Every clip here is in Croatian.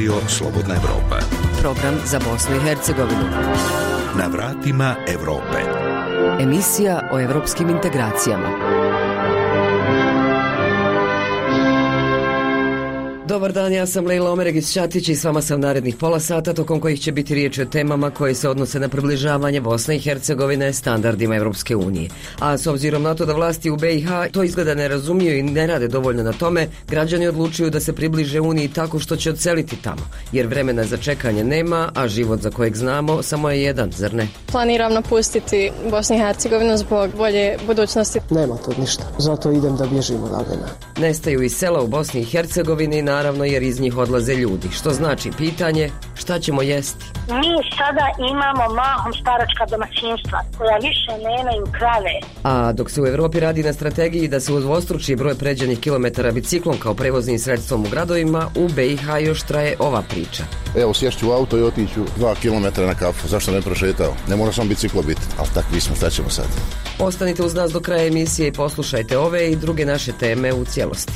Radio Slobodna Evropa. Program za Bosnu i Hercegovinu. Na vratima Evrope. Emisija o evropskim integracijama. Dobar dan, ja sam Lejla Omeregić-Ćatić i s vama sam narednih pola sata, tokom kojih će biti riječ o temama koje se odnose na približavanje Bosne i Hercegovine standardima Evropske unije. A s obzirom na to da vlasti u BiH to izgleda ne razumiju i ne rade dovoljno na tome, građani odlučuju da se približe Uniji tako što će odseliti tamo. Jer vremena za čekanje nema, a život za kojeg znamo samo je jedan, zar ne? Planiram napustiti Bosnu i Hercegovinu zbog bolje budućnosti. Nema to ništa, zato idem da bježim odavde. Nestaju iz sela u Bosni i Hercegovini, naravno jer iz njih odlaze ljudi, što znači pitanje šta ćemo jesti. Mi sada imamo mahom staračka domaćinstva koja više nemaju krave. A dok se u Evropi radi na strategiji da se udvostruči broj pređenih kilometara biciklom kao prevoznim sredstvom u gradovima, u BiH još traje ova priča. Evo, sješću u auto i otiću 2 km na kafu, zašto ne prošetao? Ne mora sam biciklo biti, ali takvi smo, šta ćemo sad? Ostanite uz nas do kraja emisije i poslušajte ove i druge naše teme u cijelosti.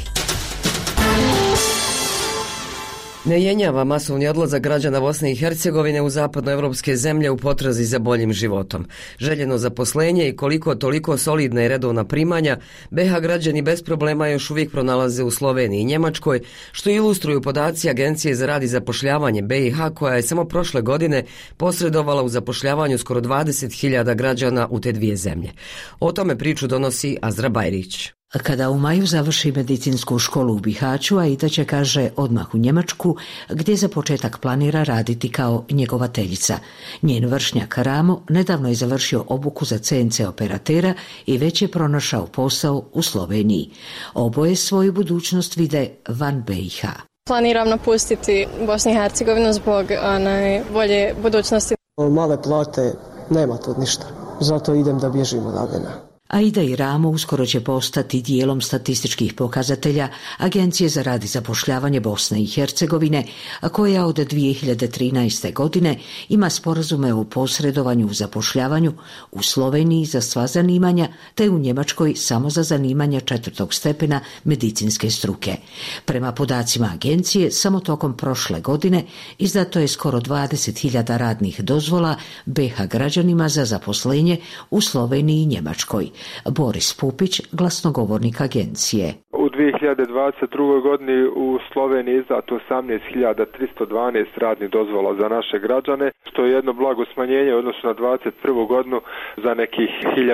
Ne jenjava masovni odlazak građana Bosne i Hercegovine u zapadnoevropske zemlje u potrazi za boljim životom. Željeno zaposlenje i koliko toliko solidna i redovna primanja, BiH građani bez problema još uvijek pronalaze u Sloveniji i Njemačkoj, što ilustruju podaci Agencije za rad i zapošljavanje BiH, koja je samo prošle godine posredovala u zapošljavanju skoro 20.000 građana u te dvije zemlje. O tome priču donosi Azra Bajrić. Kada u maju završi medicinsku školu u Bihaću, Aida će, kaže, odmah u Njemačku, gdje za početak planira raditi kao njegovateljica. Njen vršnjak Ramo nedavno je završio obuku za CNC operatera i već je pronašao posao u Sloveniji. Oboje svoju budućnost vide van BiH. Planiram napustiti Bosnu i Hercegovinu zbog bolje budućnosti. Male plate, nema to ništa, zato idem da bježim odavde. Aida i Ramo uskoro će postati dijelom statističkih pokazatelja Agencije za rad i zapošljavanje Bosne i Hercegovine, koja od 2013. godine ima sporazume o posredovanju u zapošljavanju u Sloveniji za sva zanimanja, te u Njemačkoj samo za zanimanja 4. stepena medicinske struke. Prema podacima agencije, samo tokom prošle godine izdato je skoro 20.000 radnih dozvola BiH građanima za zaposlenje u Sloveniji i Njemačkoj. Boris Pupić, glasnogovornik agencije. U 2022. godini u Sloveniji izdato 18.312 radnih dozvola za naše građane, što je jedno blago smanjenje u odnosu na 2021. godinu za nekih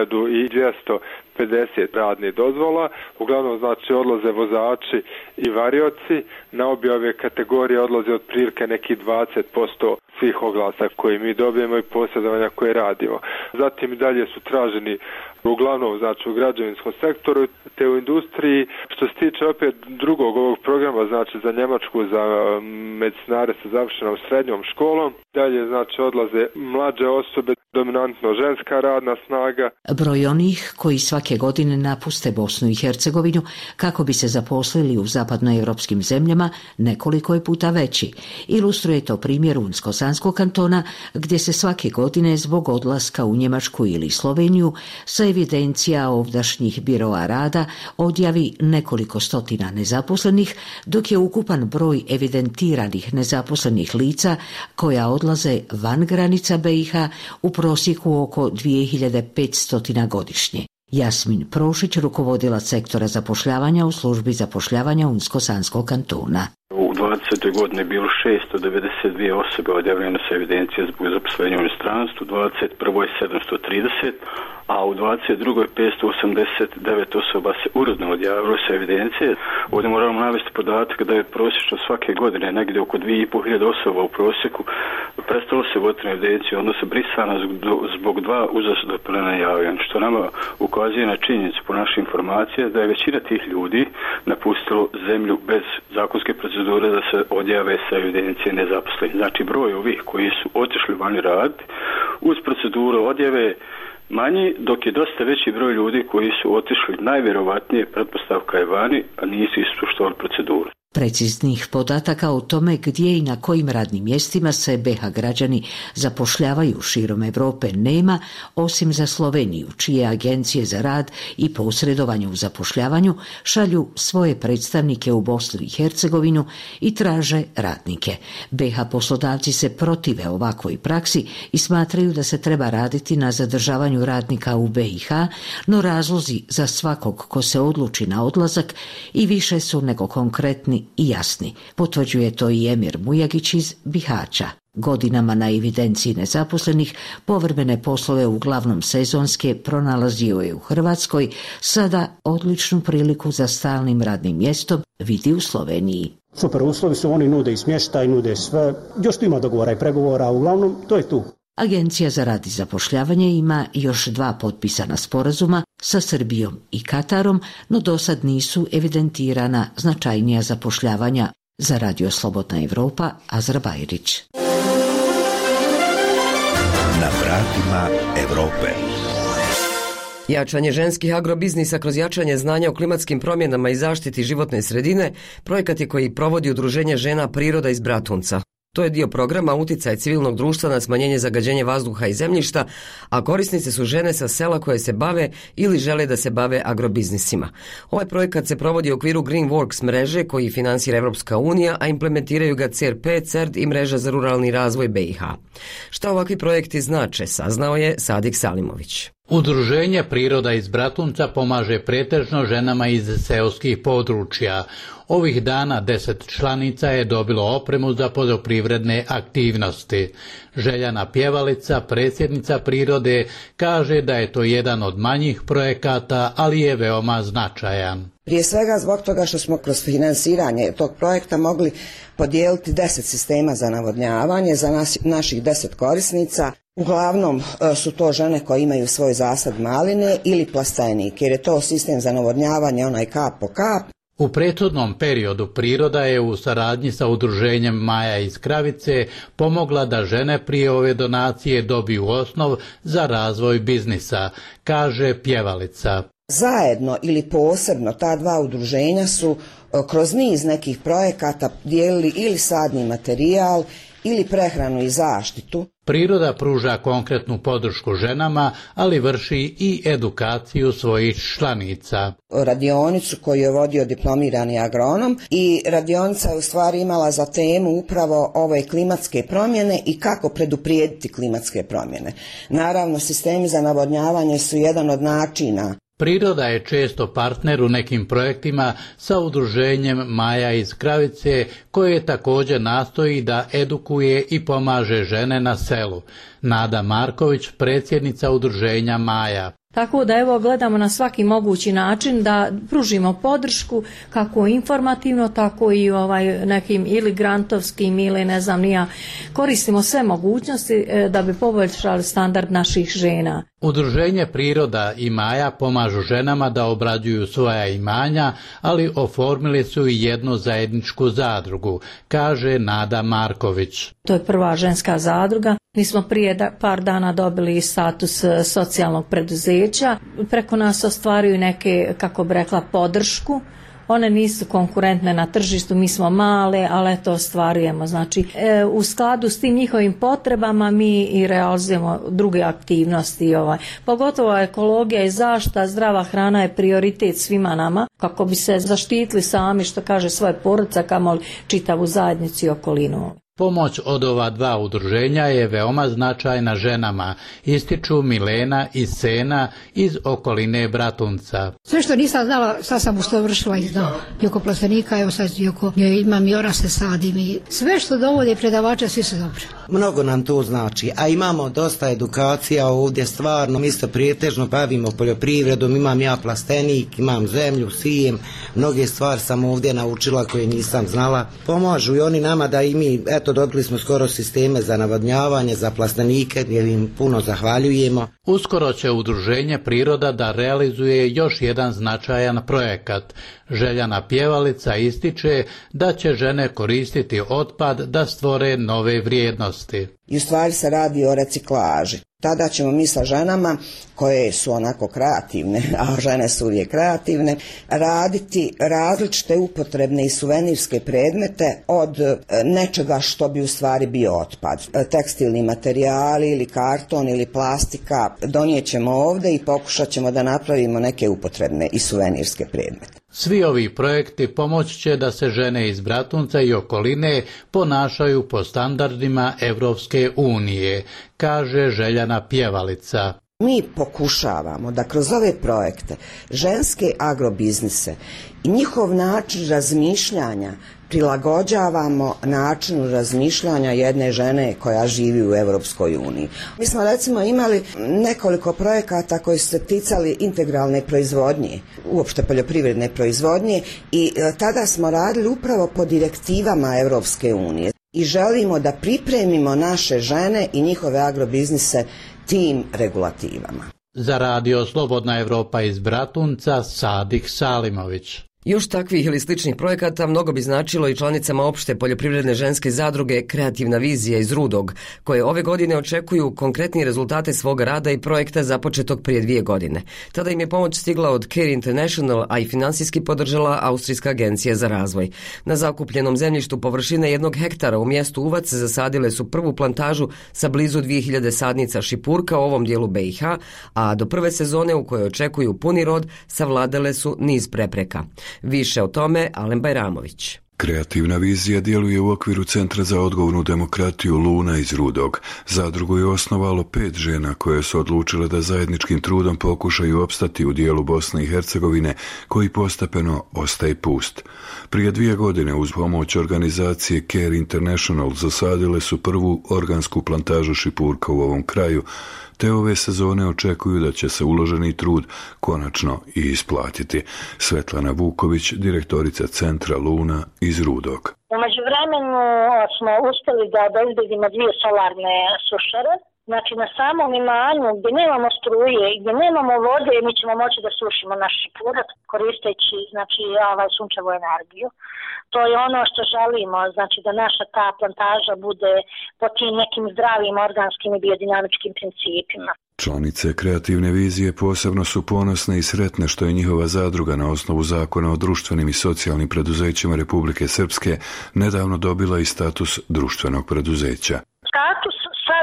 1250 radnih dozvola. Uglavnom znači odlaze vozači i varioci. Na obje ove kategorije odlaze otprilike nekih 20% svih oglasa koje mi dobijemo i posredovanja koje radimo. Zatim i dalje su traženi uglavnom znači u građevinskom sektoru te u industriji. Što se tiče opet drugog ovog programa, znači za Njemačku, za medicinare sa završenom srednjom školom, dalje znači odlaze mlađe osobe, dominantno ženska radna snaga. Broj onih koji svake godine napuste Bosnu i Hercegovinu kako bi se zaposlili u zapadnoevropskim zemljama nekoliko je puta veći. Ilustruje to primjer Unsko-Sanskog kantona, gdje se svake godine zbog odlaska u Njemačku ili Sloveniju sa evidencija ovdašnjih biroa rada odjavi nekoliko stotina nezaposlenih, dok je ukupan broj evidentiranih nezaposlenih lica koja odlaze van granica BiH u prosjeku oko 2500 godišnje. Jasmin Prošić, rukovodilac sektora zapošljavanja u službi zapošljavanja Unsko-Sanskog kantona. U 20. godini je bilo 692 osobe odjavljene sa evidencije zbog zaposlenja u inostranstvu, 21. je 730, a u 22. 589 osoba se uredno odjavilo sa evidencije. Ovdje moramo navesti podatak da je prosječno svake godine negdje oko 2.500 osoba u prosjeku prestalo se voditi na evidenciju, odnosno brisana zbog 2 uzastopna javljanja, što nama ukazuje na činjenicu po našoj informacije da je većina tih ljudi napustilo zemlju bez zakonske procedure da se odjave sa evidencije nezaposlenih. Znači broj ovih koji su otišli vani raditi uz proceduru odjave manji, dok je dosta veći broj ljudi koji su otišli najvjerovatnije, pretpostavka je vani, a nisu ispoštovali proceduru. Preciznih podataka o tome gdje i na kojim radnim mjestima se BiH građani zapošljavaju širom Europe nema, osim za Sloveniju, čije agencije za rad i posredovanje u zapošljavanju šalju svoje predstavnike u Bosnu i Hercegovinu i traže radnike. BiH poslodavci se protive ovakvoj praksi i smatraju da se treba raditi na zadržavanju radnika u BiH, no razlozi za svakog ko se odluči na odlazak i više su nego konkretni i jasni. Potvrđuje to i Emir Mujagić iz Bihaća. Godinama na evidenciji nezaposlenih povremene poslove, uglavnom sezonske, pronalazio je u Hrvatskoj, sada odličnu priliku za stalnim radnim mjestom vidi u Sloveniji. Super uslovi su, oni nude i smještaj, nude sve, još tu ima dogovora i pregovora, uglavnom to je tu. Agencija za rad i zapošljavanje ima još 2 potpisana sporazuma sa Srbijom i Katarom, no dosad nisu evidentirana značajnija zapošljavanja. Za Radio Slobodna Evropa, Azra Bajrić. Na vratima Evrope. Jačanje ženskih agrobiznisa kroz jačanje znanja o klimatskim promjenama i zaštiti životne sredine projekat je koji provodi Udruženje žena Priroda iz Bratunca. To je dio programa Uticaj civilnog društva na smanjenje zagađenja vazduha i zemljišta, a korisnice su žene sa sela koje se bave ili žele da se bave agrobiznisima. Ovaj projekat se provodi u okviru Green Works mreže koji finansira Evropska unija, a implementiraju ga CRP, CERD i mreža za ruralni razvoj BiH. Šta ovakvi projekti znače, saznao je Sadik Salimović. Udruženje Priroda iz Bratunca pomaže pretežno ženama iz seoskih područja. Ovih dana 10 članica je dobilo opremu za poljoprivredne aktivnosti. Željana Pjevalica, predsjednica Prirode, kaže da je to jedan od manjih projekata, ali je veoma značajan. Prije svega zbog toga što smo kroz finansiranje tog projekta mogli podijeliti 10 sistema za navodnjavanje za naših 10 korisnica. Uglavnom su to žene koje imaju svoj zasad maline ili plastenik, jer je to sistem za navodnjavanje onaj kap po kap. U prethodnom periodu Priroda je u saradnji sa udruženjem Maja iz Kravice pomogla da žene prije ove donacije dobiju osnov za razvoj biznisa, kaže Pjevalica. Zajedno ili posebno ta 2 udruženja su kroz niz nekih projekata dijelili ili sadni materijal ili prehranu i zaštitu. Priroda pruža konkretnu podršku ženama, ali vrši i edukaciju svojih članica. Radionicu koju je vodio diplomirani agronom i radionica je u stvari imala za temu upravo ove klimatske promjene i kako preduprijediti klimatske promjene. Naravno, sistemi za navodnjavanje su jedan od načina. Priroda je često partner u nekim projektima sa udruženjem Maja iz Kravice, koje također nastoji da edukuje i pomaže žene na selu. Nada Marković, predsjednica udruženja Maja. Tako da evo gledamo na svaki mogući način da pružimo podršku kako informativno, tako i nekim ili grantovskim ili ne znam nija. Koristimo sve mogućnosti da bi poboljšali standard naših žena. Udruženje Priroda i Maja pomažu ženama da obrađuju svoja imanja, ali oformili su i jednu zajedničku zadrugu, kaže Nada Marković. To je prva ženska zadruga. Mi smo prije par dana dobili status socijalnog preduzeća. Preko nas ostvaruju neke, kako bi rekla, podršku. One nisu konkurentne na tržištu, mi smo male, ali to ostvarujemo. Znači, u skladu s tim njihovim potrebama mi i realizujemo druge aktivnosti. Pogotovo ekologija i zaštita, zdrava hrana je prioritet svima nama, kako bi se zaštitili sami, što kaže, svoje porodice, kamoli čitavu zajednicu i okolinu. Pomoć od ova 2 udruženja je veoma značajna ženama, ističu Milena i Sena iz okoline Bratunca. Sve što nisam znala, sad sam usavršila i znala. I oko plastenika, evo sad imam i orase, sadim i sve što dovode predavača, svi su dobri. Mnogo nam to znači, a imamo dosta edukacija ovdje, stvarno, mi se prijetežno bavimo poljoprivredom, imam ja plastenik, imam zemlju, sijem, mnoge stvari sam ovdje naučila koje nisam znala. Pomažu i oni nama da i mi, eto, dobili smo skoro sisteme za navodnjavanje, za plastenike, jer im puno zahvaljujemo. Uskoro će udruženje Priroda da realizuje još jedan značajan projekat. Željana Pjevalica ističe da će žene koristiti otpad da stvore nove vrijednosti. I u stvari se radi o reciklaži. Tada ćemo mi sa ženama koje su onako kreativne, a žene su uvijek kreativne, raditi različite upotrebne i suvenirske predmete od nečega što bi u stvari bio otpad. Tekstilni materijali ili karton ili plastika donijet ćemo ovdje i pokušat ćemo da napravimo neke upotrebne i suvenirske predmete. Svi ovi projekti pomoći će da se žene iz Bratunca i okoline ponašaju po standardima Evropske unije, kaže Željana Pjevalica. Mi pokušavamo da kroz ove projekte ženske agrobiznise i njihov način razmišljanja prilagođavamo načinu razmišljanja jedne žene koja živi u Europskoj uniji. Mi smo recimo imali nekoliko projekata koji su se ticali integralne proizvodnje, uopšte poljoprivredne proizvodnje i tada smo radili upravo po direktivama Europske unije i želimo da pripremimo naše žene i njihove agrobiznise tim regulativama. Za Radio Slobodna Evropa iz Bratunca, Sadik Salimović. Još takvih ili sličnih projekata mnogo bi značilo i članicama opšte poljoprivredne ženske zadruge Kreativna vizija iz Rudog, koje ove godine očekuju konkretni rezultate svoga rada i projekta započetog prije 2 godine. Tada im je pomoć stigla od Care International, a i finansijski podržala Austrijska agencija za razvoj. Na zakupljenom zemljištu površine 1 hektara u mjestu Uvac zasadile su prvu plantažu sa blizu 2000 sadnica šipurka u ovom dijelu BiH, a do prve sezone u kojoj očekuju puni rod savladale su niz prepreka. Više o tome Alen Bajramović. Kreativna vizija djeluje u okviru Centra za odgovornu demokratiju Luna iz Rudog. Zadrugu je osnovalo 5 žena koje su odlučile da zajedničkim trudom pokušaju opstati u dijelu Bosne i Hercegovine koji postepeno ostaje pust. Prije 2 godine uz pomoć organizacije Care International zasadile su prvu organsku plantažu šipurka u ovom kraju, te ove sezone očekuju da će se uloženi trud konačno i isplatiti. Svetlana Vuković, direktorica Centra Luna iz Rudog. U međuvremenu smo uspjeli da obezbedimo 2 solarne sušare. Znači na samom imanju gdje nemamo struje i gdje nemamo vode mi ćemo moći da sušimo naš šipurak koristeći sunčevu energiju. To je ono što želimo, znači da naša ta plantaža bude po tim nekim zdravim organskim i biodinamičkim principima. Članice Kreativne vizije posebno su ponosne i sretne što je njihova zadruga na osnovu zakona o društvenim i socijalnim preduzećima Republike Srpske nedavno dobila i status društvenog preduzeća. Status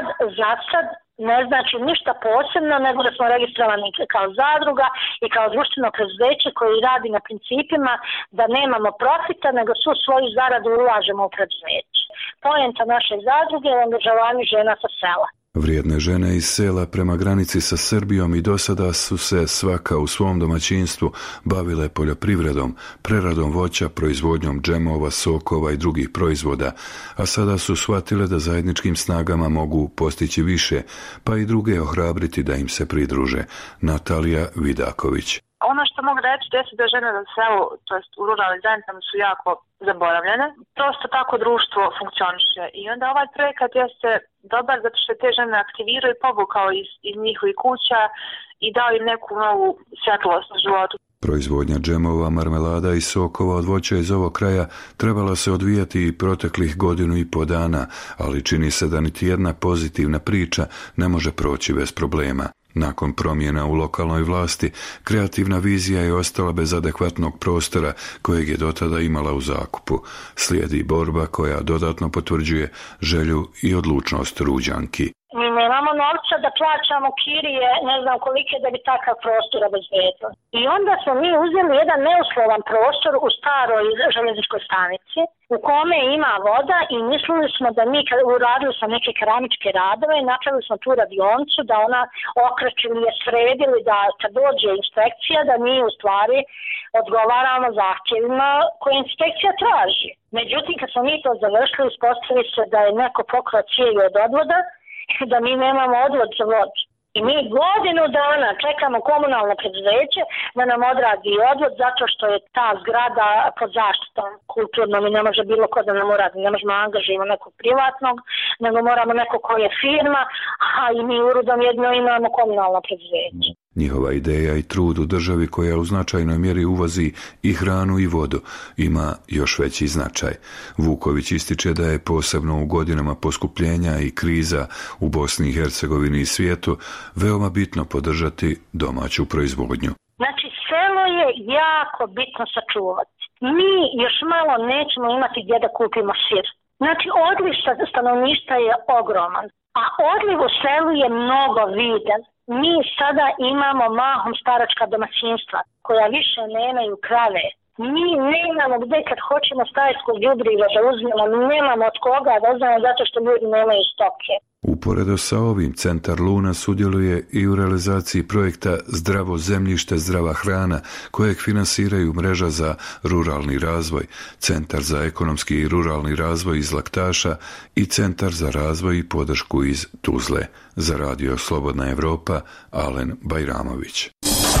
za sad ne znači ništa posebno, nego da smo registrovani kao zadruga i kao društveno preduzeće koji radi na principima da nemamo profita, nego svu svoju zaradu ulažemo u preduzeće. Poenta naše zadruge je angažovanje žena sa sela. Vrijedne žene iz sela prema granici sa Srbijom i dosada su se svaka u svom domaćinstvu bavile poljoprivredom, preradom voća, proizvodnjom džemova, sokova i drugih proizvoda, a sada su shvatile da zajedničkim snagama mogu postići više, pa i druge ohrabriti da im se pridruže. Natalija Vidaković. Ono što mogu reći jeste da žene na selu, to jest u ruralnim zajednicama su jako zaboravljene. Prosto tako društvo funkcioniše i onda ovaj projekat jeste dobar zato što te žene aktiviraju i povukao iz njihovih kuća i dao im neku novu svjetlost u životu. Proizvodnja džemova, marmelada i sokova od voća iz ovog kraja trebala se odvijati i proteklih 1,5 godina, ali čini se da niti jedna pozitivna priča ne može proći bez problema. Nakon promjena u lokalnoj vlasti, Kreativna vizija je ostala bez adekvatnog prostora kojeg je dotada imala u zakupu. Slijedi borba koja dodatno potvrđuje želju i odlučnost Ruđanki. Mi nemamo novca da plaćamo kirije, ne znam kolike da bi takav prostor obezbedili. I onda smo mi uzeli jedan neuslovan prostor u staroj željezničkoj stanici u kome ima voda i mislili smo da mi kad uradili smo neke keramičke radove i napravili smo tu radioncu da ona okrećili je sredili da kad dođe inspekcija da mi u stvari odgovaramo zahtjevima koje inspekcija traži. Međutim kad smo mi to završili ispostavili se da je neko pokrao cijevi od odvoda da mi nemamo odvod za vodu. I mi 1 dana čekamo komunalno preduzeće da nam odradi odvod zato što je ta zgrada pod zaštitom kulturnom i ne može bilo ko da nam uradi. Ne možemo angažirati nekog privatnog, nego moramo neko ko je firma, a i mi u Rudom jedno imamo komunalno preduzeće. Njihova ideja i trud u državi koja u značajnoj mjeri uvozi i hranu i vodu ima još veći značaj. Vuković ističe da je posebno u godinama poskupljenja i kriza u Bosni i Hercegovini i svijetu veoma bitno podržati domaću proizvodnju. Znači, selo je jako bitno sačuvati. Mi još malo nećemo imati gdje da kupimo sir. Znači, odliv stanovništva je ogroman, a odliv u selu je mnogo viden. Mi sada imamo mahom staračka domaćinstva koja više nemaju krave. Mi nemamo gdje kad hoćemo stajsko đubrivo da uzmemo, nemamo od koga da uzmemo zato što ljudi nemaju stoke. Uporedo sa ovim, Centar Luna sudjeluje i u realizaciji projekta Zdravo zemljište, zdrava hrana, kojeg finansiraju Mreža za ruralni razvoj, Centar za ekonomski i ruralni razvoj iz Laktaša i Centar za razvoj i podršku iz Tuzle. Za Radio Slobodna Evropa, Alen Bajramović.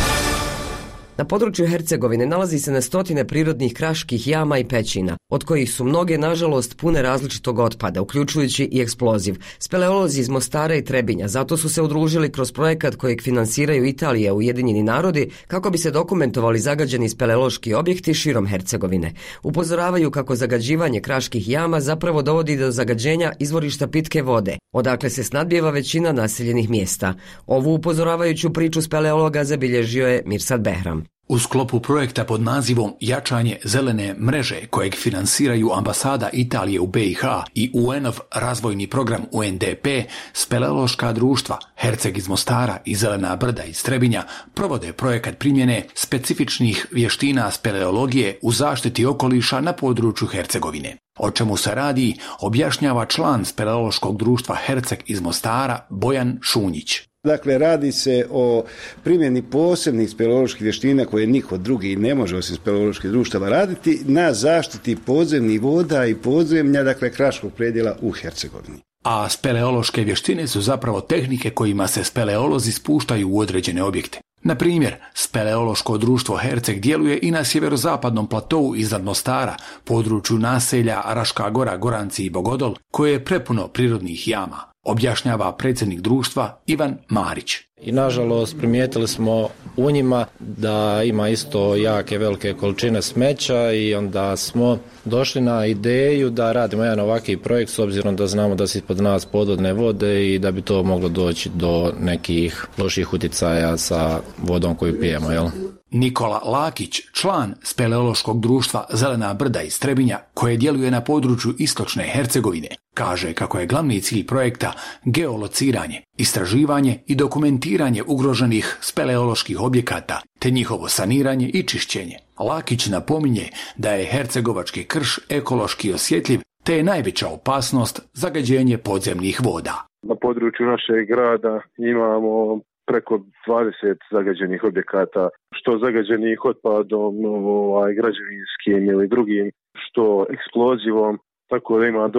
Na području Hercegovine nalazi se na stotine prirodnih kraških jama i pećina, od kojih su mnoge, nažalost, pune različitog otpada, uključujući i eksploziv. Speleolozi iz Mostara i Trebinja zato su se udružili kroz projekat kojeg finansiraju Italija i Ujedinjeni narodi kako bi se dokumentovali zagađeni speleološki objekti širom Hercegovine. Upozoravaju kako zagađivanje kraških jama zapravo dovodi do zagađenja izvorišta pitke vode, odakle se snadbijeva većina naseljenih mjesta. Ovu upozoravajuću priču speleologa zabilježio je Mirsad Behram. U sklopu projekta pod nazivom Jačanje zelene mreže, kojeg finansiraju ambasada Italije u BiH i UN-ov razvojni program UNDP, speleološka društva Herceg iz Mostara i Zelena brda iz Trebinja provode projekat primjene specifičnih vještina speleologije u zaštiti okoliša na području Hercegovine. O čemu se radi, objašnjava član speleološkog društva Herceg iz Mostara Bojan Šunjić. Dakle, radi se o primjeni posebnih speleoloških vještina koje niko drugi ne može osim speleoloških društava raditi na zaštiti podzemnih voda i podzemlja, dakle kraškog predjela u Hercegovini. A speleološke vještine su zapravo tehnike kojima se speleolozi spuštaju u određene objekte. Na primjer, speleološko društvo Herceg djeluje i na sjeverozapadnom platou iznad Mostara, području naselja Raška Gora, Goranci i Bogodol, koje je prepuno prirodnih jama, objašnjava predsjednik društva Ivan Marić. I nažalost primijetili smo u njima da ima isto jake velike količine smeća i onda smo došli na ideju da radimo jedan ovakvi projekt s obzirom da znamo da se ispod nas podvodne vode i da bi to moglo doći do nekih loših utjecaja sa vodom koju pijemo, jel? Nikola Lakić, član speleološkog društva Zelena brda iz Trebinja, koje djeluje na području istočne Hercegovine, kaže kako je glavni cilj projekta geolociranje, istraživanje i dokumentiranje ugroženih speleoloških objekata, te njihovo saniranje i čišćenje. Lakić napominje da je hercegovački krš ekološki osjetljiv, te je najveća opasnost zagađenje podzemnih voda. Na području našeg grada imamo preko 20 zagađenih objekata, što zagađenih otpadom, građevinskim ili drugim, što eksplozivom, tako da ima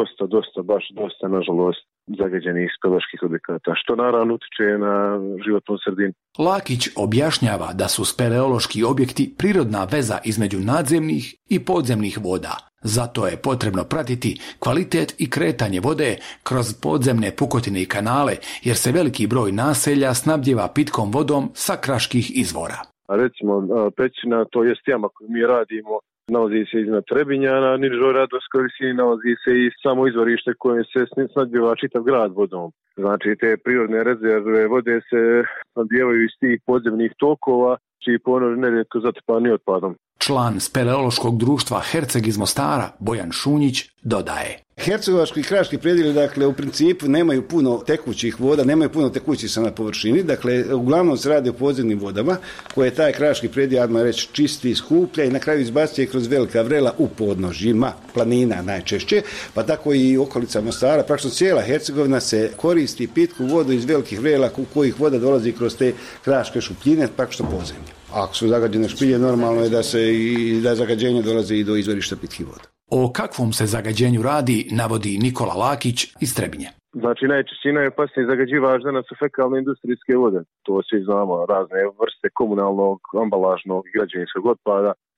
dosta, nažalost, zagađenih speleoloških objekata, što naravno utiče na životnu sredinu. Lakić objašnjava da su speleološki objekti prirodna veza između nadzemnih i podzemnih voda. Zato je potrebno pratiti kvalitet i kretanje vode kroz podzemne pukotine i kanale, jer se veliki broj naselja snabdijeva pitkom vodom sa kraških izvora. Recimo, pećina, to jest jama koju mi radimo, nalazi se iznad Trebinja, na nižoj radovskoj visini nalazi se i samo izvorište koje se snabdijeva čitav grad vodom. Znači, te prirodne rezerve vode se snabdijevaju iz tih podzemnih tokova, čiji ponor nerijetko zatrpani otpadom. Član speleološkog društva Herceg iz Mostara, Bojan Šunjić, dodaje. Hercegovački i kraški predjeli, dakle, u principu nemaju puno tekućih voda, nemaju puno tekućih sa na površini, dakle, uglavnom se radi o podzemnim vodama, koje taj kraški predjel, adma reći, čisti, skuplja i na kraju izbacuje kroz velika vrela u podnožjima, planina najčešće, pa tako i okolica Mostara, praktično cijela Hercegovina se koristi pitku vodu iz velikih vrela u kojih voda dolazi kroz te kraške šupljine, praktično podzemlje. Ako su zagađene špilje, normalno je da zagađenje dolazi i do izvorišta pitkih voda. O kakvom se zagađenju radi, navodi Nikola Lakić iz Trebinja. Znači, najčešće najopasniji zagađivač danas su fekalne industrijske vode. To svi znamo, razne vrste komunalnog, ambalažnog i građevinskog otpada.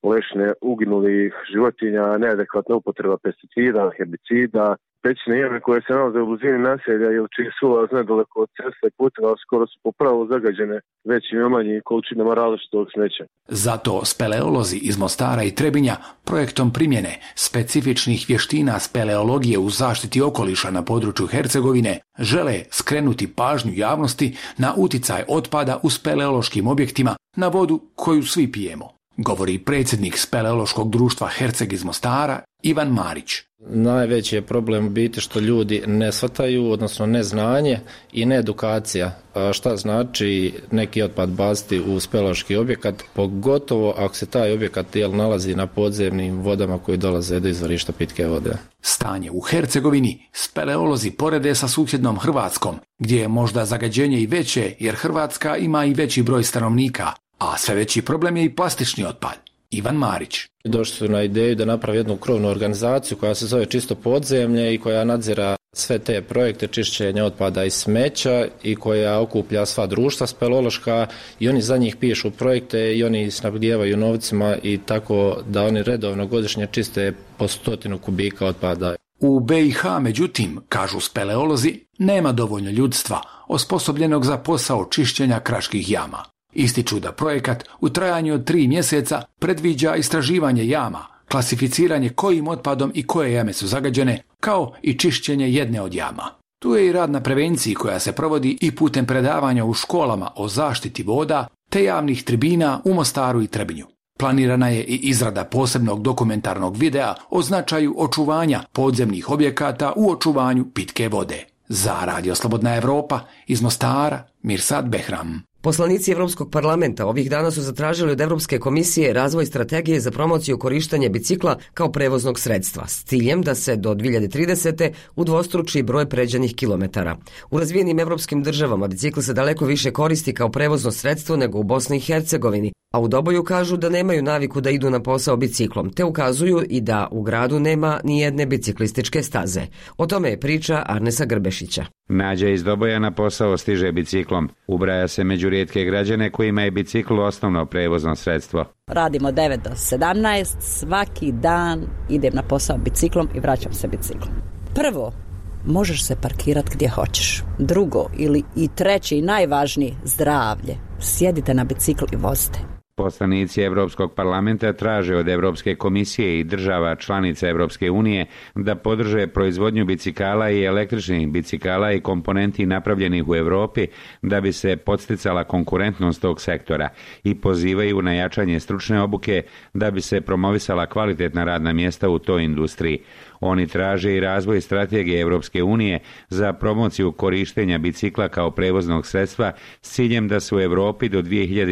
lešine uginulih životinja, neadekvatna upotreba pesticida, herbicida, pećine jame koje se nalaze u blizini naselja ili čiji su ulaz nedaleko od ceste i puteva skoro su popravo zagađene većim i manjim količinama različitog smeća. Zato speleolozi iz Mostara i Trebinja projektom primjene specifičnih vještina speleologije u zaštiti okoliša na području Hercegovine žele skrenuti pažnju javnosti na uticaj otpada u speleološkim objektima na vodu koju svi pijemo, govori predsjednik Speleološkog društva Herceg iz Mostara Ivan Marić. Najveći je problem u biti što ljudi ne shvataju, odnosno neznanje i needukacija. Šta znači neki otpad baciti u speleološki objekat, pogotovo ako se taj objekat nalazi na podzemnim vodama koji dolaze do izvorišta pitke vode. Stanje u Hercegovini speleolozi porede sa susjednom Hrvatskom, gdje je možda zagađenje i veće jer Hrvatska ima i veći broj stanovnika, a sve veći problem je i plastični otpad. Ivan Marić. Došli su na ideju da napravi jednu krovnu organizaciju koja se zove Čisto podzemlje i koja nadzira sve te projekte čišćenja otpada i smeća i koja okuplja sva društva speleološka i oni za njih pišu projekte i oni snabdijevaju novcima i tako da oni redovno godišnje čiste po 100 kubika otpada. U BiH, međutim, kažu speleolozi, nema dovoljno ljudstva osposobljenog za posao čišćenja kraških jama. Ističu da projekat u trajanju od 3 mjeseca predviđa istraživanje jama, klasificiranje kojim otpadom i koje jame su zagađene, kao i čišćenje jedne od jama. Tu je i rad na prevenciji koja se provodi i putem predavanja u školama o zaštiti voda te javnih tribina u Mostaru i Trebinju. Planirana je i izrada posebnog dokumentarnog videa o značaju očuvanja podzemnih objekata u očuvanju pitke vode. Za Radio Slobodna Evropa iz Mostara, Mirsad Behram. Poslanici Europskog parlamenta ovih dana su zatražili od Europske komisije razvoj strategije za promociju korištenja bicikla kao prevoznog sredstva s ciljem da se do 2030. udvostruči broj pređenih kilometara. U razvijenim europskim državama bicikl se daleko više koristi kao prevozno sredstvo nego u Bosni i Hercegovini, a u Doboju kažu da nemaju naviku da idu na posao biciklom, te ukazuju i da u gradu nema ni jedne biciklističke staze. O tome je priča Arnesa Grbešića. Nađa iz Doboja na posao stiže biciklom. Ubraja se među rijetke građane kojima je bicikl osnovno prevozno sredstvo. Radimo 9 do 17, svaki dan idem na posao biciklom i vraćam se biciklom. Prvo, možeš se parkirati gdje hoćeš. Drugo, ili i treći i najvažniji, zdravlje. Sjedite na bicikl i vozite. Poslanici Europskog parlamenta traže od Europske komisije i država članica Europske unije da podrže proizvodnju bicikala i električnih bicikala i komponenti napravljenih u Europi da bi se podsticala konkurentnost tog sektora i pozivaju na jačanje stručne obuke da bi se promovisala kvalitetna radna mjesta u toj industriji. Oni traže i razvoj strategije Europske unije za promociju korištenja bicikla kao prevoznog sredstva s ciljem da se u Europi do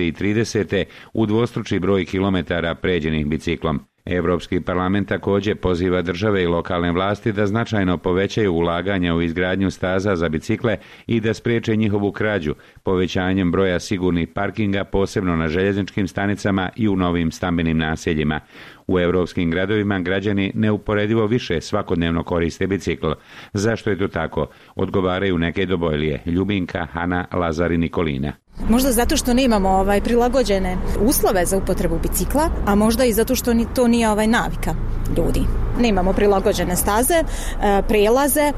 2030. udvostruči broj kilometara pređenih biciklom. Europski parlament također poziva države i lokalne vlasti da značajno povećaju ulaganja u izgradnju staza za bicikle i da spriječe njihovu krađu, povećanjem broja sigurnih parkinga posebno na željezničkim stanicama i u novim stambenim naseljima. U europskim gradovima građani neuporedivo više svakodnevno koriste bicikl. Zašto je to tako? Odgovaraju neke Dobojlije, Ljubinka, Hana, Lazar i Nikolina. Možda zato što nemamo prilagođene uslove za upotrebu bicikla, a možda i zato što to nije navika ljudi. Nemamo prilagođene staze, prelaze,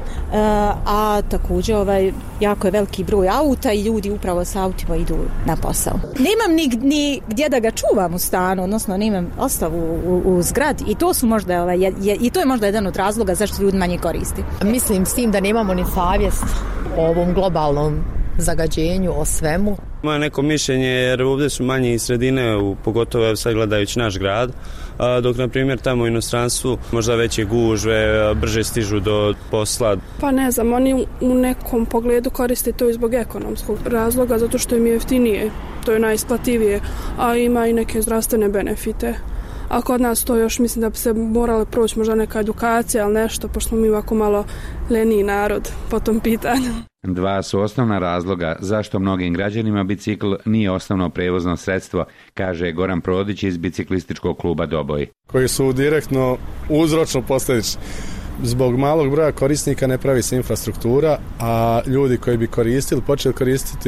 a također jako je veliki broj auta i ljudi upravo sa autima idu na posao. Nemam ni gdje da ga čuvam u stanu, odnosno nemam ostavu u zgradi i to su možda i to je možda jedan od razloga zašto ljudi manje koristi. Mislim s tim da nemamo ni savjest o ovom globalnom zagađenju, o svemu. Moje neko mišljenje, jer ovdje su manje sredine, pogotovo sad gledajući naš grad, dok na primjer tamo u inostranstvu možda veće gužve, brže stižu do posla. Pa ne znam, oni u nekom pogledu koriste to i zbog ekonomskog razloga, zato što im je jeftinije, to je najisplativije, a ima i neke zdravstvene benefite. A kod nas to još mislim da bi se morala proći možda neka edukacija, ali nešto, pošto smo mi ovako malo leniji narod po tom pitanju. Dva su osnovna razloga zašto mnogim građanima bicikl nije osnovno prevozno sredstvo, kaže Goran Prodić iz biciklističkog kluba Doboj. Koji su direktno uzročno posljedični. Zbog malog broja korisnika ne pravi se infrastruktura, a ljudi koji bi počeli koristiti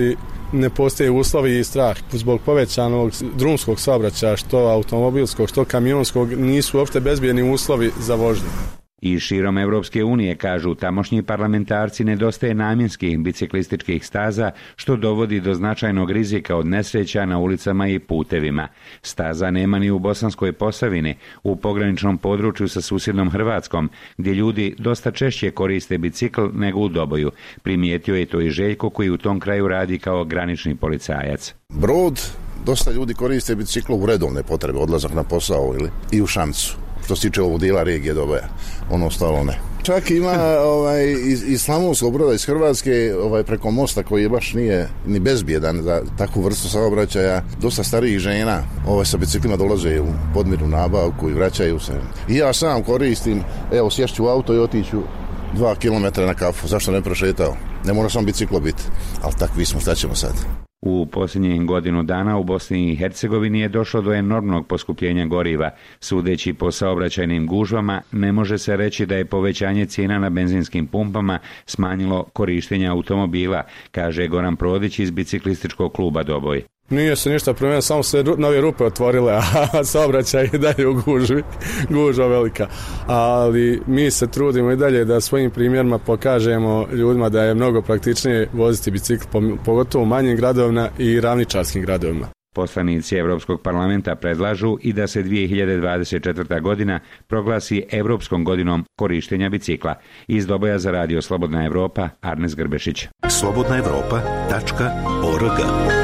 ne postoje uslovi i strah. Zbog povećanog drumskog saobraćaja, što automobilskog, što kamionskog, nisu uopšte bezbjedni uslovi za vožnju. I širom Evropske unije, kažu tamošnji parlamentarci, nedostaje namjenskih biciklističkih staza, što dovodi do značajnog rizika od nesreća na ulicama i putevima. Staza nema ni u Bosanskoj Posavini, u pograničnom području sa susjednom Hrvatskom, gdje ljudi dosta češće koriste bicikl nego u Doboju. Primijetio je to i Željko, koji u tom kraju radi kao granični policajac. Brod, dosta ljudi koriste bicikl u redovne potrebe, odlazak na posao i u Šamcu. Što se tiče ovog dijela regije Doboja, ono ostalo ne. Čak ima iz Slavonskog Broda, iz Hrvatske, preko mosta koji baš nije ni bezbjedan za takvu vrstu saobraćaja, dosta starijih žena sa biciklima dolaze u podmirnu nabavku i vraćaju se. I ja sam koristim, evo sješću u auto i otiću 2 km na kafu, zašto ne prošetao? Ne mora sam biciklo biti, ali takvi smo, šta ćemo sad? U posljednjih godinu dana u Bosni i Hercegovini je došlo do enormnog poskupljenja goriva. Sudeći po saobraćajnim gužvama, ne može se reći da je povećanje cijena na benzinskim pumpama smanjilo korištenje automobila, kaže Goran Prodić iz biciklističkog kluba Doboj. Nije se ništa promijenilo, samo se nove rupe otvorile, a saobraćaj je dalje u gužvi, gužva velika. Ali mi se trudimo i dalje da svojim primjerima pokažemo ljudima da je mnogo praktičnije voziti bicikl, pogotovo u manjim gradovima i ravničarskim gradovima. Poslanici Europskog parlamenta predlažu i da se 2024. godina proglasi Europskom godinom korištenja bicikla. Iz Doboja za radio Slobodna Evropa, Arnes Grbešić. slobodnaevropa.org.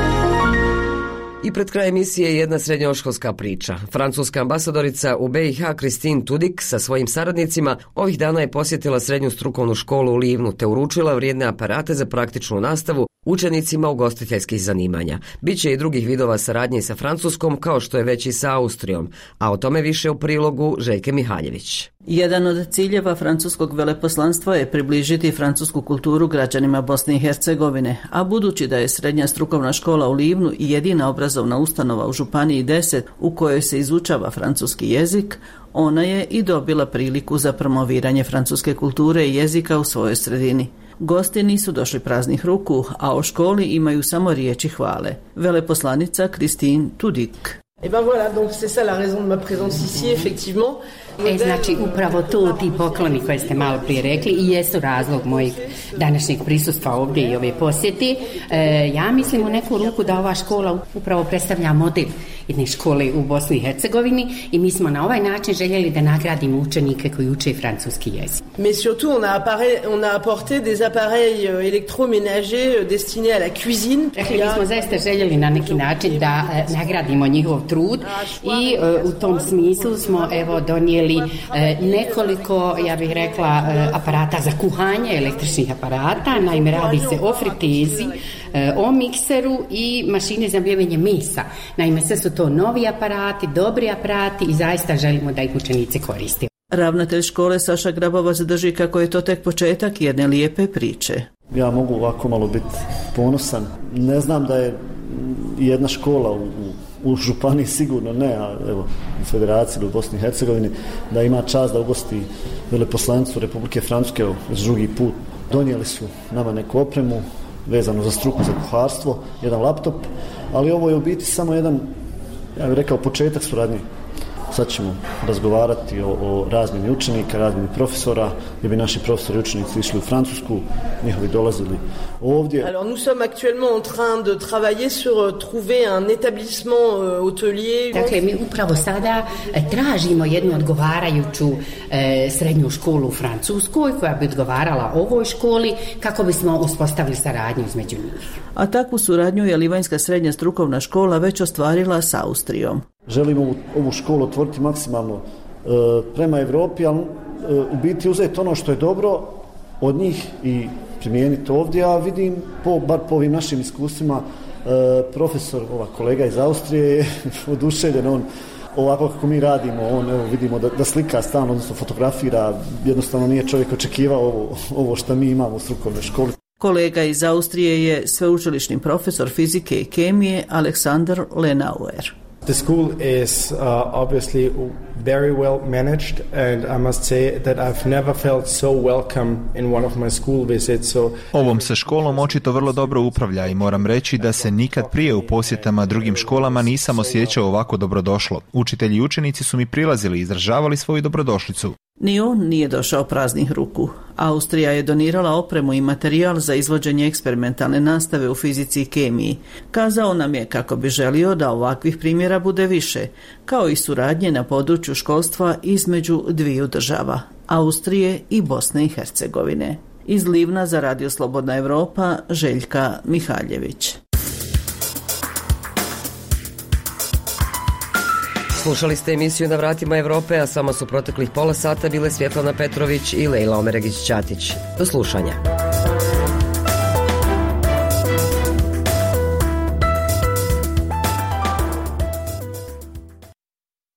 I pred kraj emisije jedna srednjoškolska priča. Francuska ambasadorica u BiH Christine Tudik sa svojim saradnicima ovih dana je posjetila srednju strukovnu školu u Livnu te uručila vrijedne aparate za praktičnu nastavu učenicima ugostiteljskih zanimanja. Biće i drugih vidova saradnje sa Francuskom, kao što je već i sa Austrijom, a o tome više u prilogu Željke Mihaljević. Jedan od ciljeva francuskog veleposlanstva je približiti francusku kulturu građanima Bosne i Hercegovine, a budući da je srednja strukovna škola u Livnu i jedina obrazovna ustanova u Županiji 10 u kojoj se izučava francuski jezik, ona je i dobila priliku za promoviranje francuske kulture i jezika u svojoj sredini. Gosti nisu došli praznih ruku, a o školi imaju samo riječi hvale. Veleposlanica Christine Tudik. Et ben voilà, donc c'est ça la raison de ma présence ici, effectivement. Znači, upravo to, ti pokloni koje ste malo prije rekli i jesu razlog mojeg današnjeg prisustva ovdje i ove posjeti. Ja mislim u neku ruku da ova škola upravo predstavlja model jedne škole u Bosni i Hercegovini i mi smo na ovaj način željeli da nagradimo učenike koji uče francuski jezik. Mais surtout on a apporté des appareils électroménagers destinés à la cuisine. Rekli bismo zaista željeli na neki način da nagradimo njihov trud i u tom smislu smo donijeli nekoliko, ja bih rekla, aparata za kuhanje, električnih aparata. Naime, radi se o fritezi, o mikseru i mašini za mljevenje mesa. Naime, sve su to novi aparati, dobri aparati i zaista želimo da ih učenici koriste. Ravnatelj škole Saša Grabovac drži kako je to tek početak jedne lijepe priče. Ja mogu ovako malo biti ponosan. Ne znam da je jedna škola u županiji sigurno ne, a evo u federaciji u Bosni i Hercegovini da ima čast da ugosti veleposlanicu Republike Francuske drugi put. Donijeli su nama neku opremu vezano za struku za kuharstvo, jedan laptop, ali ovo je u biti samo jedan, ja bih rekao, početak suradnje. Sad ćemo razgovarati o razmjeni učenika, razmjeni profesora, gdje bi naši profesori i učenici išli u Francusku, njihovi dolazili ovdje. Alors nous sommes actuellement en train de travailler sur trouver un établissement hôtelier. Dakle, mi upravo sada tražimo jednu odgovarajuću srednju školu u Francuskoj koja bi odgovarala ovoj školi kako bismo uspostavili saradnju između njih. A takvu suradnju je Livanjska srednja strukovna škola već ostvarila s Austrijom. Želimo ovu školu otvoriti maksimalno prema Evropi, ali u biti uzeti ono što je dobro od njih i primijeniti ovdje, a vidim bar po ovim našim iskustvima profesor, kolega iz Austrije je oduševljen, on ovako kako mi radimo, on vidimo da slika stalno, odnosno fotografira, jednostavno nije čovjek očekivao ovo što mi imamo u strukovnoj školi. Kolega iz Austrije je sveučilišni profesor fizike i kemije Aleksandar Lenauer. The school is obviously very well managed, and I must say that I've never felt so welcome in one of my school visits. Ovom se školom očito vrlo dobro upravlja i moram reći da se nikad prije u posjetama drugim školama nisam osjećao ovako dobrodošlo. Učitelji i učenici su mi prilazili i izražavali svoju dobrodošlicu. Ni on nije došao praznih ruku. Austrija je donirala opremu i materijal za izvođenje eksperimentalne nastave u fizici i kemiji. Kazao nam je kako bi želio da ovakvih primjera bude više, kao i suradnje na području školstva između dviju država, Austrije i Bosne i Hercegovine. Iz Livna za Radio Slobodna Evropa, Željka Mihaljević. Slušali ste emisiju Na vratima Evrope, a samo su proteklih pola sata bile Svjetlana Petrović i Lejla Omeregić-Ćatić. Do slušanja.